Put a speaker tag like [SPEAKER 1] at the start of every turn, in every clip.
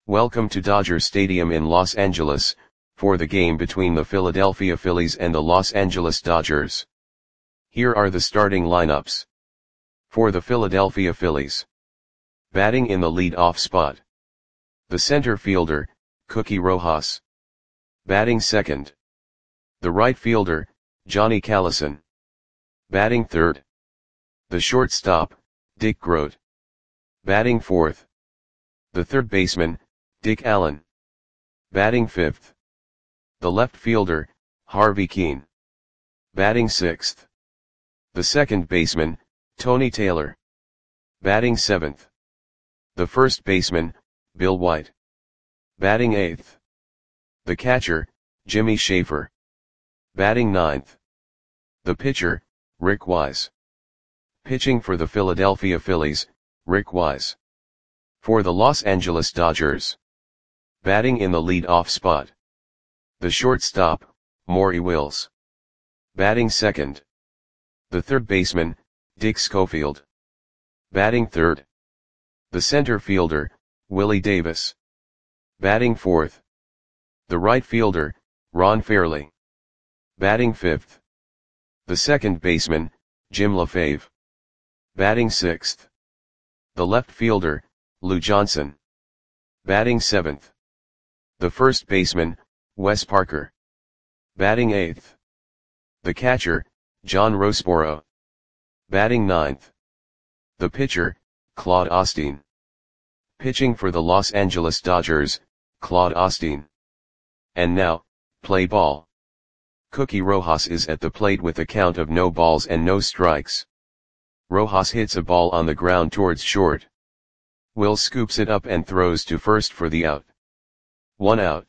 [SPEAKER 1] Welcome to Dodger Stadium in Los Angeles, for the game between the Philadelphia Phillies and the Los Angeles Dodgers. Here are the starting lineups. For the Philadelphia Phillies. Batting in the lead-off spot. The center fielder, Cookie Rojas. Batting second. The right fielder, Johnny Callison. Batting third. The shortstop, Dick Groat. Batting fourth. The third baseman, Dick Allen. Batting fifth. The left fielder, Harvey Kuenn. Batting sixth. The second baseman, Tony Taylor. Batting seventh. The first baseman, Bill White. Batting eighth. The catcher, Jimmy Schaefer. Batting ninth. The pitcher, Rick Wise. Pitching for the Philadelphia Phillies, Rick Wise. For the Los Angeles Dodgers. Batting in the lead-off spot. The shortstop, Maury Wills. Batting second. The third baseman, Dick Schofield. Batting third. The center fielder, Willie Davis. Batting fourth. The right fielder, Ron Fairly. Batting fifth. The second baseman, Jim LaFave. Batting sixth. The left fielder, Lou Johnson. Batting seventh. The first baseman, Wes Parker. Batting eighth. The catcher, John Roseboro. Batting ninth. The pitcher, Claude Osteen. Pitching for the Los Angeles Dodgers, Claude Osteen. And now, play ball. Cookie Rojas is at the plate with a count of no balls and no strikes. Rojas hits a ball on the ground towards short. Will scoops it up and throws to first for the out. 1 out.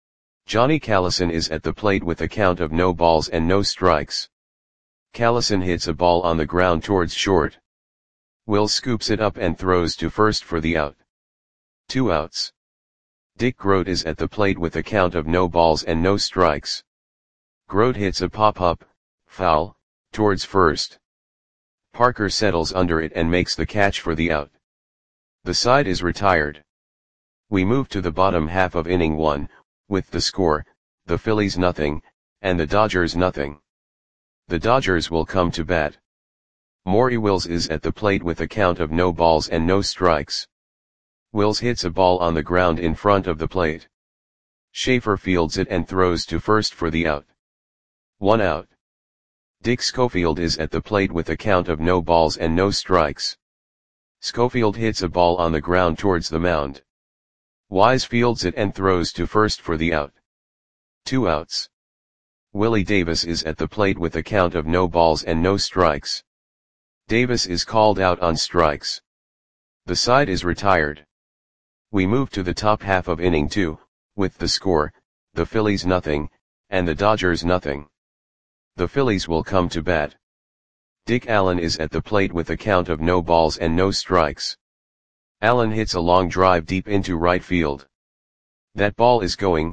[SPEAKER 1] Johnny Callison is at the plate with a count of no balls and no strikes. Callison hits a ball on the ground towards short. Will scoops it up and throws to first for the out. 2 outs. Dick Groat is at the plate with a count of no balls and no strikes. Groat hits a pop-up, foul, towards first. Parker settles under it and makes the catch for the out. The side is retired. We move to the bottom half of inning 1, with the score, the Phillies nothing, and the Dodgers nothing. The Dodgers will come to bat. Maury Wills is at the plate with a count of no balls and no strikes. Wills hits a ball on the ground in front of the plate. Schaefer fields it and throws to first for the out. 1 out. Dick Schofield is at the plate with a count of no balls and no strikes. Schofield hits a ball on the ground towards the mound. Wise fields it and throws to first for the out. 2 outs. Willie Davis is at the plate with a count of no balls and no strikes. Davis is called out on strikes. The side is retired. We move to the top half of inning 2, with the score, the Phillies nothing, and the Dodgers nothing. The Phillies will come to bat. Dick Allen is at the plate with a count of no balls and no strikes. Allen hits a long drive deep into right field. That ball is gone.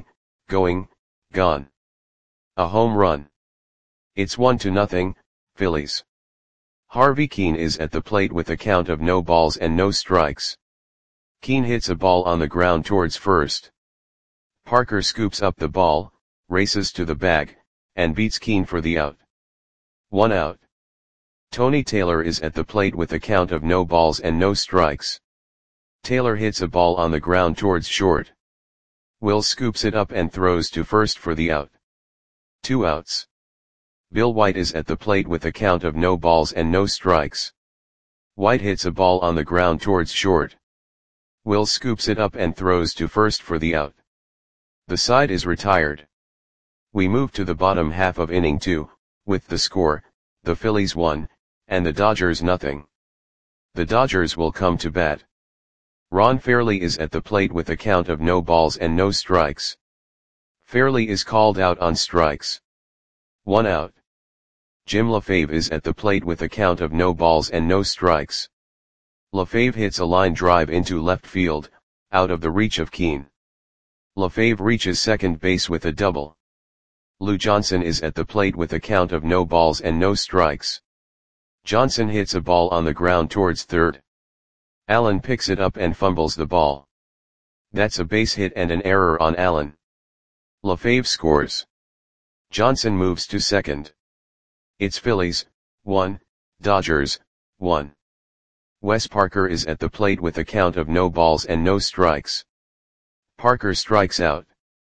[SPEAKER 1] A home run. It's 1-0, Phillies. Harvey Kuenn is at the plate with a count of no balls and no strikes. Kuenn hits a ball on the ground towards first. Parker scoops up the ball, races to the bag, and beats Kuenn for the out. 1 out. Tony Taylor is at the plate with a count of no balls and no strikes. Taylor hits a ball on the ground towards short. Will scoops it up and throws to first for the out. 2 outs. Bill White is at the plate with a count of no balls and no strikes. White hits a ball on the ground towards short. Will scoops it up and throws to first for the out. The side is retired. We move to the bottom half of inning 2, with the score, the Phillies 1, and the Dodgers nothing. The Dodgers will come to bat. Ron Fairly is at the plate with a count of no balls and no strikes. Fairly is called out on strikes. 1 out. Jim LaFave is at the plate with a count of no balls and no strikes. LaFave hits a line drive into left field, out of the reach of Kuenn. LaFave reaches second base with a double. Lou Johnson is at the plate with a count of no balls and no strikes. Johnson hits a ball on the ground towards third. Allen picks it up and fumbles the ball. That's a base hit and an error on Allen. LaFave scores. Johnson moves to second. It's Phillies, 1, Dodgers, 1. Wes Parker is at the plate with a count of no balls and no strikes. Parker strikes out.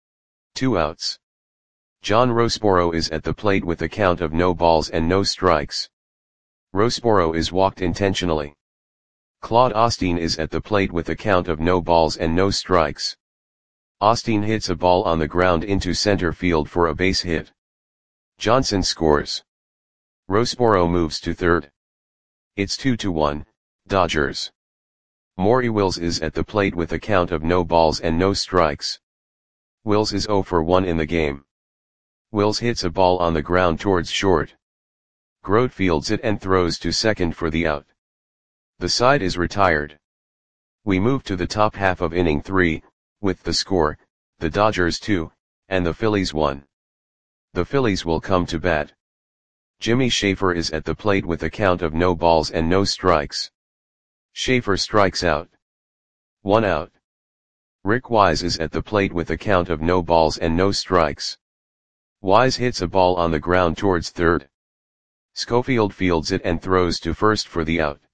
[SPEAKER 1] 2 outs. John Roseboro is at the plate with a count of no balls and no strikes. Roseboro is walked intentionally. Claude Osteen is at the plate with a count of no balls and no strikes. Osteen hits a ball on the ground into center field for a base hit. Johnson scores. Roseboro moves to third. It's 2-1, Dodgers. Maury Wills is at the plate with a count of no balls and no strikes. Wills is 0 for 1 in the game. Wills hits a ball on the ground towards short. Grote fields it and throws to second for the out. The side is retired. We move to the top half of inning 3, with the score, the Dodgers 2, and the Phillies 1. The Phillies will come to bat. Jimmy Schaefer is at the plate with a count of no balls and no strikes. Schaefer strikes out. 1 out. Rick Wise is at the plate with a count of no balls and no strikes. Wise hits a ball on the ground towards third. Schofield fields it and throws to first for the out.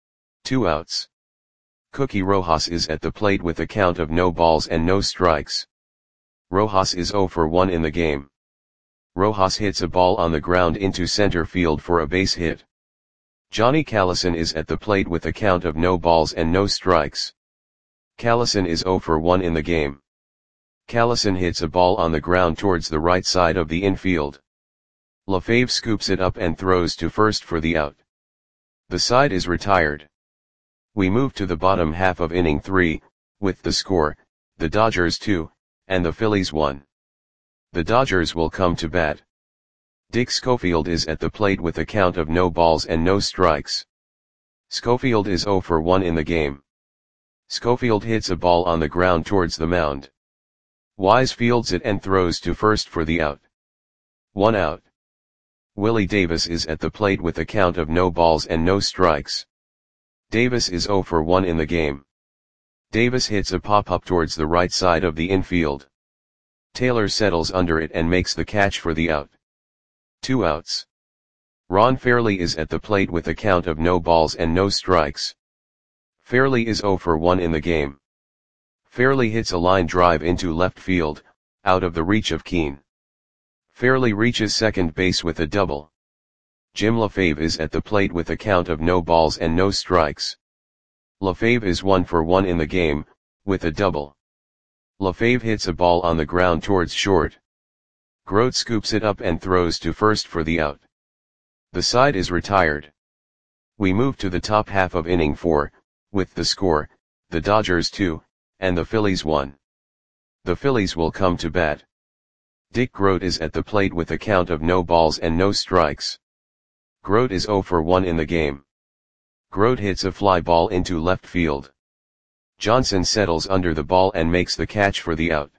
[SPEAKER 1] 2 outs. Cookie Rojas is at the plate with a count of no balls and no strikes. Rojas is 0 for 1 in the game. Rojas hits a ball on the ground into center field for a base hit. Johnny Callison is at the plate with a count of no balls and no strikes. Callison is 0 for 1 in the game. Callison hits a ball on the ground towards the right side of the infield. LaFave scoops it up and throws to first for the out. The side is retired. We move to the bottom half of inning 3, with the score, the Dodgers 2, and the Phillies 1. The Dodgers will come to bat. Dick Schofield is at the plate with a count of no balls and no strikes. Schofield is 0 for 1 in the game. Schofield hits a ball on the ground towards the mound. Wise fields it and throws to first for the out. 1 out. Willie Davis is at the plate with a count of no balls and no strikes. Davis is 0 for 1 in the game. Davis hits a pop-up towards the right side of the infield. Taylor settles under it and makes the catch for the out. 2 outs. Ron Fairly is at the plate with a count of no balls and no strikes. Fairly is 0 for 1 in the game. Fairly hits a line drive into left field, out of the reach of Keane. Fairly reaches second base with a double. Jim LaFave is at the plate with a count of no balls and no strikes. LaFave is 1 for 1 in the game, with a double. LaFave hits a ball on the ground towards short. Grote scoops it up and throws to first for the out. The side is retired. We move to the top half of inning 4, with the score, the Dodgers 2, and the Phillies 1. The Phillies will come to bat. Dick Grote is at the plate with a count of no balls and no strikes. Grote is 0 for 1 in the game. Grote hits a fly ball into left field. Johnson settles under the ball and makes the catch for the out.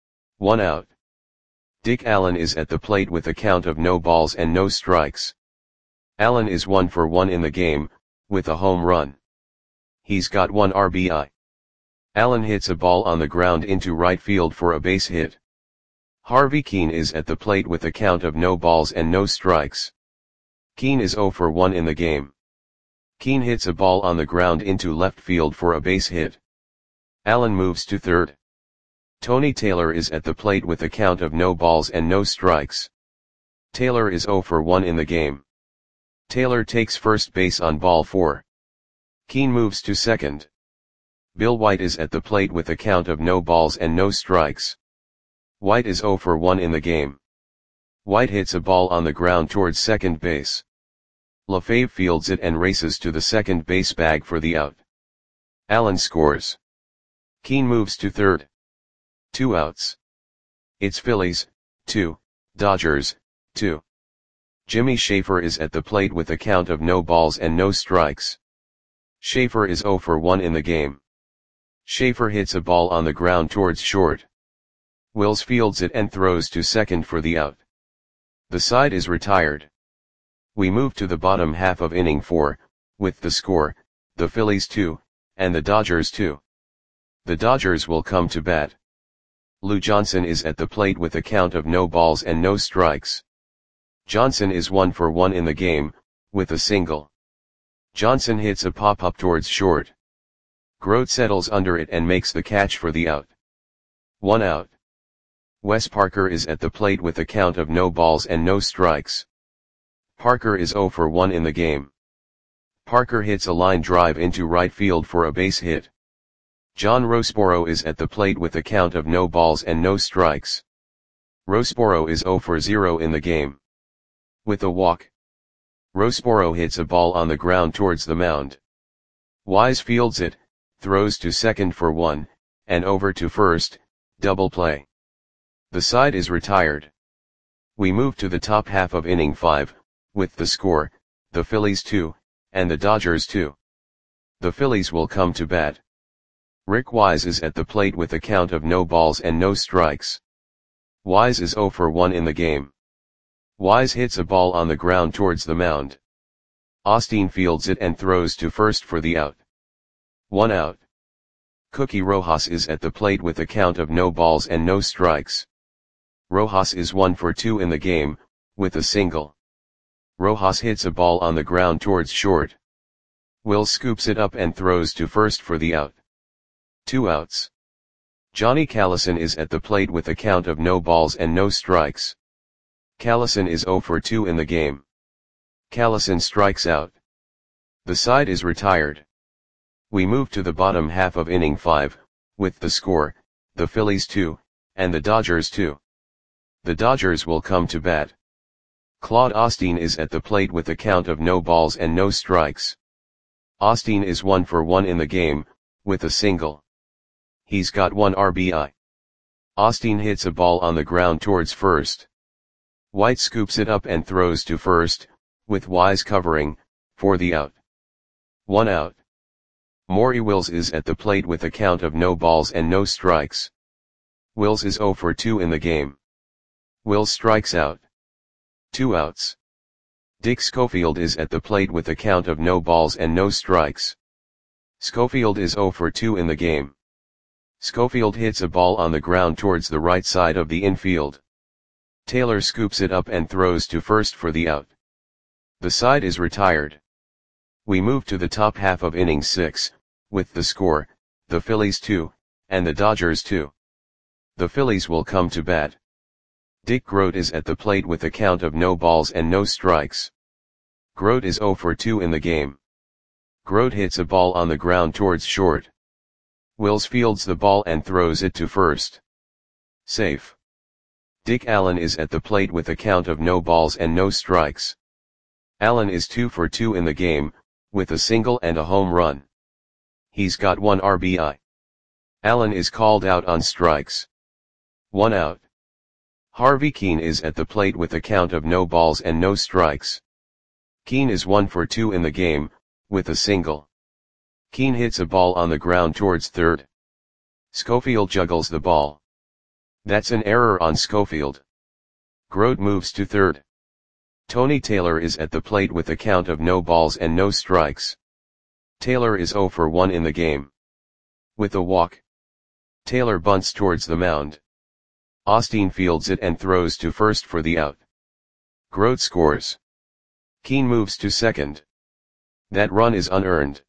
[SPEAKER 1] 1 out. Dick Allen is at the plate with a count of no balls and no strikes. Allen is 1 for 1 in the game, with a home run. He's got 1 RBI. Allen hits a ball on the ground into right field for a base hit. Harvey Keane is at the plate with a count of no balls and no strikes. Keane is 0 for 1 in the game. Keane hits a ball on the ground into left field for a base hit. Allen moves to third. Tony Taylor is at the plate with a count of no balls and no strikes. Taylor is 0 for 1 in the game. Taylor takes first base on ball 4. Keane moves to second. Bill White is at the plate with a count of no balls and no strikes. White is 0 for 1 in the game. White hits a ball on the ground towards second base. LaFave fields it and races to the second base bag for the out. Allen scores. Keane moves to third. 2 outs. It's Phillies, 2, Dodgers, 2. Jimmy Schaefer is at the plate with a count of no balls and no strikes. Schaefer is 0 for 1 in the game. Schaefer hits a ball on the ground towards short. Wills fields it and throws to second for the out. The side is retired. We move to the bottom half of inning 4, with the score, the Phillies 2, and the Dodgers 2. The Dodgers will come to bat. Lou Johnson is at the plate with a count of no balls and no strikes. Johnson is 1 for 1 in the game, with a single. Johnson hits a pop-up towards short. Grote settles under it and makes the catch for the out. 1 out. Wes Parker is at the plate with a count of no balls and no strikes. Parker is 0 for 1 in the game. Parker hits a line drive into right field for a base hit. John Roseboro is at the plate with a count of no balls and no strikes. Roseboro is 0 for 0 in the game. With a walk. Roseboro hits a ball on the ground towards the mound. Wise fields it, throws to second for 1, and over to first, double play. The side is retired. We move to the top half of inning 5, with the score, the Phillies 2, and the Dodgers 2. The Phillies will come to bat. Rick Wise is at the plate with a count of no balls and no strikes. Wise is 0 for 1 in the game. Wise hits a ball on the ground towards the mound. Osteen fields it and throws to first for the out. 1 out. Cookie Rojas is at the plate with a count of no balls and no strikes. Rojas is 1 for 2 in the game, with a single. Rojas hits a ball on the ground towards short. Will scoops it up and throws to first for the out. 2 outs. Johnny Callison is at the plate with a count of no balls and no strikes. Callison is 0 for 2 in the game. Callison strikes out. The side is retired. We move to the bottom half of inning 5, with the score, the Phillies 2, and the Dodgers 2. The Dodgers will come to bat. Claude Osteen is at the plate with a count of no balls and no strikes. Osteen is 1 for 1 in the game, with a single. He's got 1 RBI. Osteen hits a ball on the ground towards first. White scoops it up and throws to first, with Wise covering, for the out. 1 out. Maury Wills is at the plate with a count of no balls and no strikes. Wills is 0 for 2 in the game. Wills strikes out. 2 outs. Dick Schofield is at the plate with a count of no balls and no strikes. Schofield is 0 for 2 in the game. Schofield hits a ball on the ground towards the right side of the infield. Taylor scoops it up and throws to first for the out. The side is retired. We move to the top half of inning 6, with the score, the Phillies 2, and the Dodgers 2. The Phillies will come to bat. Dick Grote is at the plate with a count of no balls and no strikes. Grote is 0 for 2 in the game. Grote hits a ball on the ground towards short. Wills fields the ball and throws it to first. Safe. Dick Allen is at the plate with a count of no balls and no strikes. Allen is 2 for 2 in the game, with a single and a home run. He's got 1 RBI. Allen is called out on strikes. 1 out. Harvey Keene is at the plate with a count of no balls and no strikes. Keene is 1 for 2 in the game, with a single. Keene hits a ball on the ground towards third. Schofield juggles the ball. That's an error on Schofield. Grote moves to third. Tony Taylor is at the plate with a count of no balls and no strikes. Taylor is 0 for 1 in the game. With a walk. Taylor bunts towards the mound. Osteen fields it and throws to first for the out. Grote scores. Keene moves to second. That run is unearned.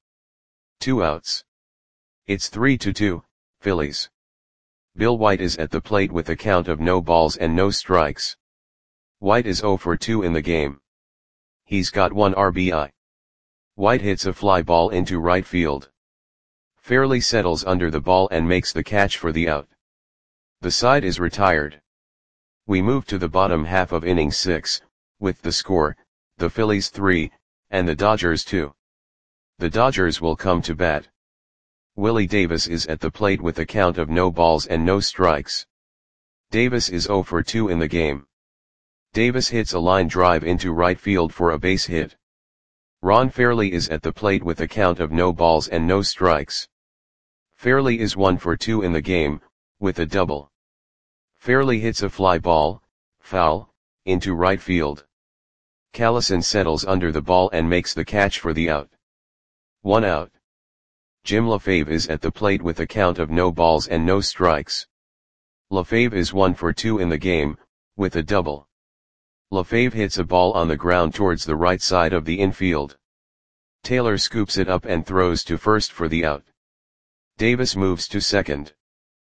[SPEAKER 1] 2 outs. It's 3-2, Phillies. Bill White is at the plate with a count of no balls and no strikes. White is 0 for 2 in the game. He's got 1 RBI. White hits a fly ball into right field. Fairley settles under the ball and makes the catch for the out. The side is retired. We move to the bottom half of inning 6, with the score, the Phillies 3, and the Dodgers 2. The Dodgers will come to bat. Willie Davis is at the plate with a count of no balls and no strikes. Davis is 0 for 2 in the game. Davis hits a line drive into right field for a base hit. Ron Fairley is at the plate with a count of no balls and no strikes. Fairley is 1 for 2 in the game, with a double. Fairley hits a fly ball, foul, into right field. Callison settles under the ball and makes the catch for the out. 1 out. Jim LaFave is at the plate with a count of no balls and no strikes. LaFave is 1 for 2 in the game, with a double. LaFave hits a ball on the ground towards the right side of the infield. Taylor scoops it up and throws to first for the out. Davis moves to second.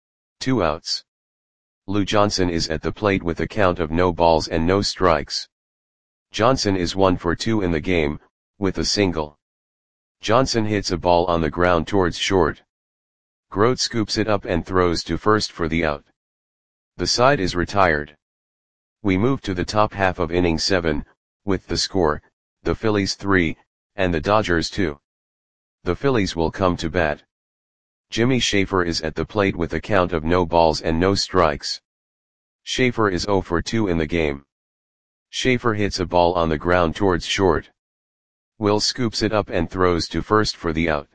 [SPEAKER 1] 2 outs. Lou Johnson is at the plate with a count of no balls and no strikes. Johnson is 1 for 2 in the game, with a single. Johnson hits a ball on the ground towards short. Grote scoops it up and throws to first for the out. The side is retired. We move to the top half of inning 7, with the score, the Phillies 3, and the Dodgers 2. The Phillies will come to bat. Jimmy Schaefer is at the plate with a count of no balls and no strikes. Schaefer is 0 for 2 in the game. Schaefer hits a ball on the ground towards short. Will scoops it up and throws to first for the out.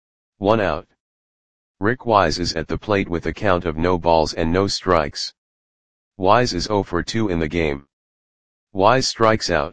[SPEAKER 1] 1 out. Rick Wise is at the plate with a count of no balls and no strikes. Wise is 0 for 2 in the game. Wise strikes out.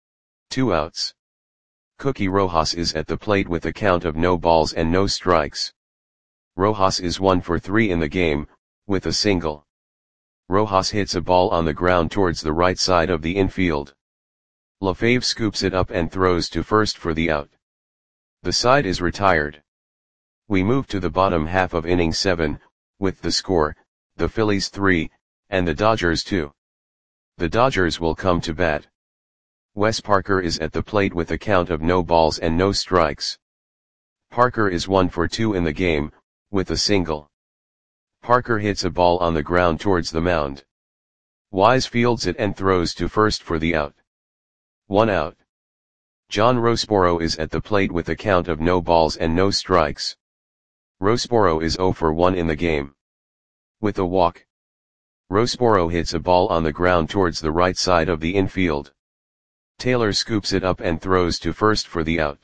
[SPEAKER 1] 2 outs. Cookie Rojas is at the plate with a count of no balls and no strikes. Rojas is 1 for 3 in the game, with a single. Rojas hits a ball on the ground towards the right side of the infield. LaFave scoops it up and throws to first for the out. The side is retired. We move to the bottom half of inning 7, with the score, the Phillies 3, and the Dodgers 2. The Dodgers will come to bat. Wes Parker is at the plate with a count of no balls and no strikes. Parker is 1 for 2 in the game, with a single. Parker hits a ball on the ground towards the mound. Wise fields it and throws to first for the out. 1 out. John Roseboro is at the plate with a count of no balls and no strikes. Roseboro is 0 for 1 in the game. With a walk. Roseboro hits a ball on the ground towards the right side of the infield. Taylor scoops it up and throws to first for the out.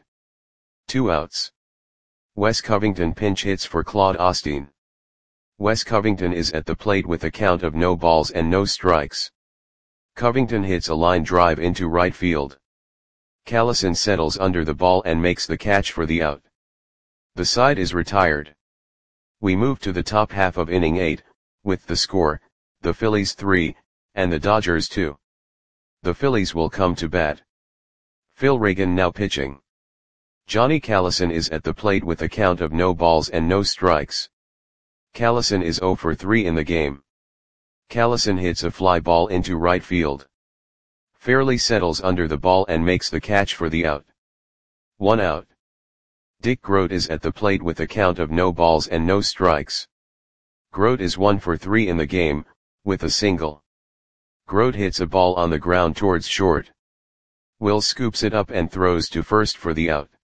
[SPEAKER 1] 2 outs. Wes Covington pinch hits for Claude Osteen. Wes Covington is at the plate with a count of no balls and no strikes. Covington hits a line drive into right field. Callison settles under the ball and makes the catch for the out. The side is retired. We move to the top half of inning 8, with the score, the Phillies 3, and the Dodgers 2. The Phillies will come to bat. Phil Reagan now pitching. Johnny Callison is at the plate with a count of no balls and no strikes. Callison is 0 for 3 in the game. Callison hits a fly ball into right field. Fairly settles under the ball and makes the catch for the out. 1 out. Dick Grote is at the plate with a count of no balls and no strikes. Grote is 1 for 3 in the game, with a single. Grote hits a ball on the ground towards short. Will scoops it up and throws to first for the out.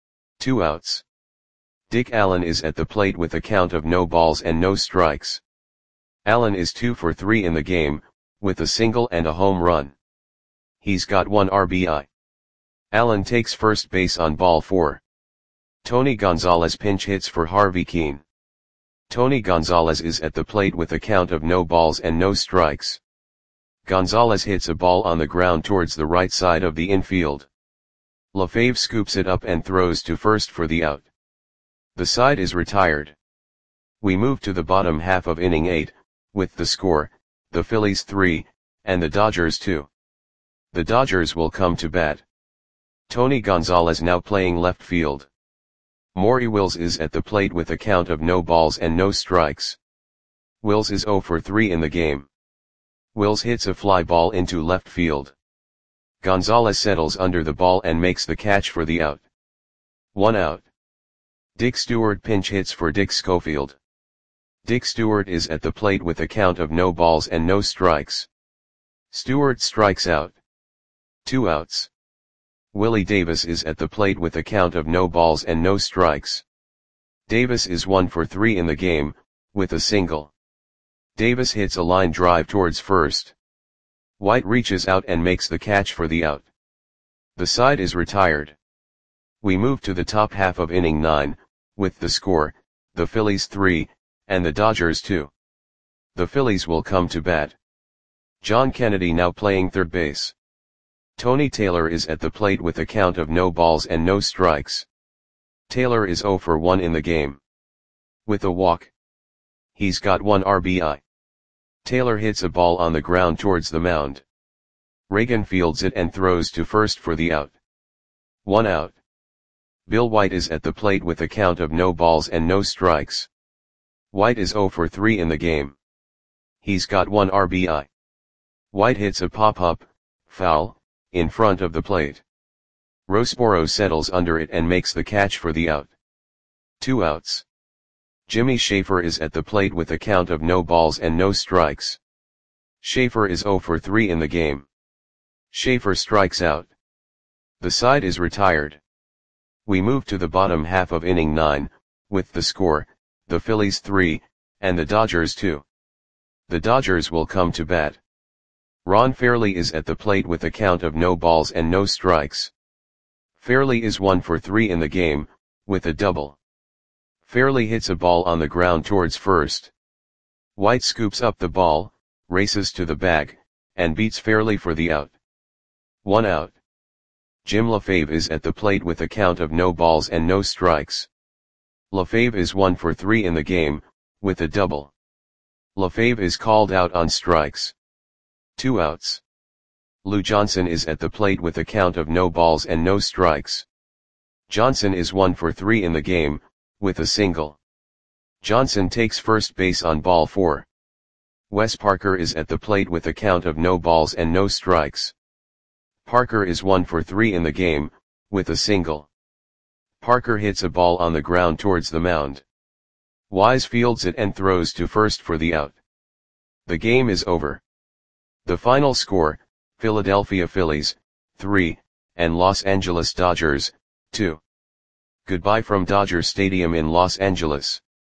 [SPEAKER 1] 2 outs. Dick Allen is at the plate with a count of no balls and no strikes. Allen is 2 for 3 in the game, with a single and a home run. He's got 1 RBI. Allen takes first base on ball 4. Tony Gonzalez pinch hits for Harvey Keene. Tony Gonzalez is at the plate with a count of no balls and no strikes. Gonzalez hits a ball on the ground towards the right side of the infield. LaFave scoops it up and throws to first for the out. The side is retired. We move to the bottom half of inning 8, with the score, the Phillies 3, and the Dodgers 2. The Dodgers will come to bat. Tony Gonzalez now playing left field. Maury Wills is at the plate with a count of no balls and no strikes. Wills is 0 for 3 in the game. Wills hits a fly ball into left field. Gonzalez settles under the ball and makes the catch for the out. 1 out. Dick Stewart pinch hits for Dick Schofield. Dick Stewart is at the plate with a count of no balls and no strikes. Stewart strikes out. 2 outs. Willie Davis is at the plate with a count of no balls and no strikes. Davis is 1 for 3 in the game, with a single. Davis hits a line drive towards first. White reaches out and makes the catch for the out. The side is retired. We move to the top half of inning 9, with the score, the Phillies 3, and the Dodgers 2. The Phillies will come to bat. John Kennedy now playing third base. Tony Taylor is at the plate with a count of no balls and no strikes. Taylor is 0 for 1 in the game. With a walk. He's got 1 RBI. Taylor hits a ball on the ground towards the mound. Reagan fields it and throws to first for the out. 1 out. Bill White is at the plate with a count of no balls and no strikes. White is 0 for 3 in the game. He's got 1 RBI. White hits a pop-up, foul, in front of the plate. Rosboro settles under it and makes the catch for the out. 2 outs. Jimmy Schaefer is at the plate with a count of no balls and no strikes. Schaefer is 0 for 3 in the game. Schaefer strikes out. The side is retired. We move to the bottom half of inning 9, with the score, the Phillies 3, and the Dodgers 2. The Dodgers will come to bat. Ron Fairly is at the plate with a count of no balls and no strikes. Fairly is 1 for 3 in the game, with a double. Fairly hits a ball on the ground towards first. White scoops up the ball, races to the bag, and beats Fairly for the out. 1 out. Jim LaFave is at the plate with a count of no balls and no strikes. LaFave is 1 for 3 in the game, with a double. LaFave is called out on strikes. 2 outs. Lou Johnson is at the plate with a count of no balls and no strikes. Johnson is 1 for 3 in the game, with a single. Johnson takes first base on ball 4. Wes Parker is at the plate with a count of no balls and no strikes. Parker is 1 for 3 in the game, with a single. Parker hits a ball on the ground towards the mound. Wise fields it and throws to first for the out. The game is over. The final score, Philadelphia Phillies, 3, and Los Angeles Dodgers, 2. Goodbye from Dodger Stadium in Los Angeles.